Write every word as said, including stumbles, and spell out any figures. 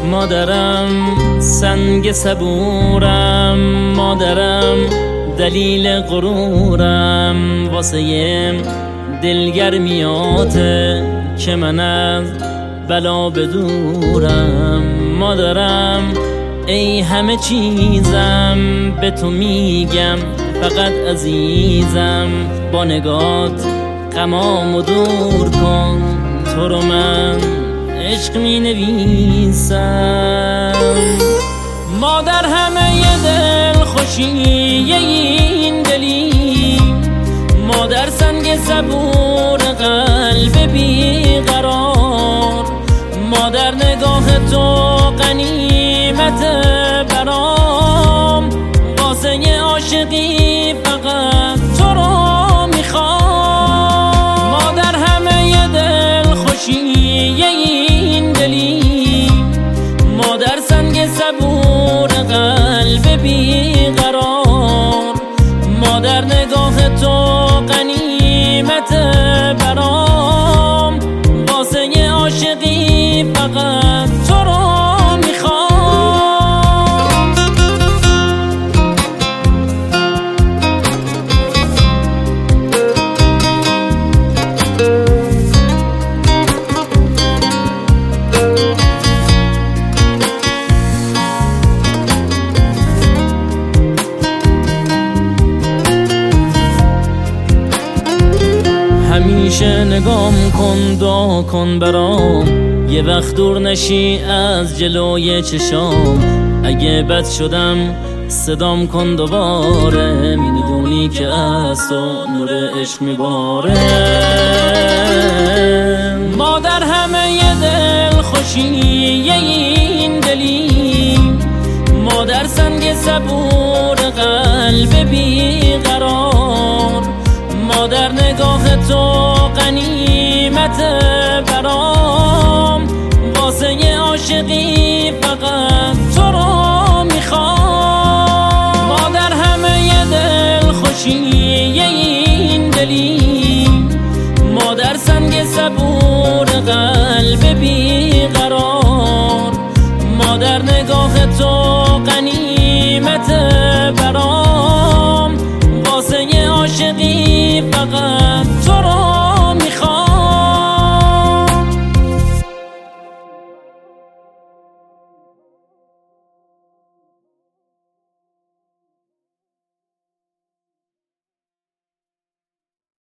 مادرم سنگ صبورم، مادرم دلیل غرورم، واسه دلگرمیاته که من از بلا بدورم. مادرم ای همه چیزم، به تو میگم فقط عزیزم، با نگات غمامو دور کن، تو رو من عشق می نویسم. مادر همه ی دل خوشی این دلی، مادر سنگ صبور قلب بیقرار، مادر نگاه تو غنیمت برام، واسه عاشقی فقط تو رو میخوام. مادر همه ی دل خوشی این دلی، مادر سنگ صبور قلب بیقرار، مادر نگاه تو غنیمت برام، واسه عاشقی فقط تو رو میخوام. همیشه نگام کن، دعا کن برام، یه وقت دور نشی از جلوی چشام. اگه بد شدم صدام کن دوباره، میدونی که از تو نور عشق میباره. مادر همه ی دل خوشی این دلی، مادر سنگ صبور قلب بیقرار، مادر نگاه تو غنیمت برام، واسه عاشقی فقط تو رو میخوام. مادر همه ی دل خوشی این دلی، مادر سنگ صبور قلب بیقرار، مادر نگاه تو غنیمت برام، واسه عاشقی فقط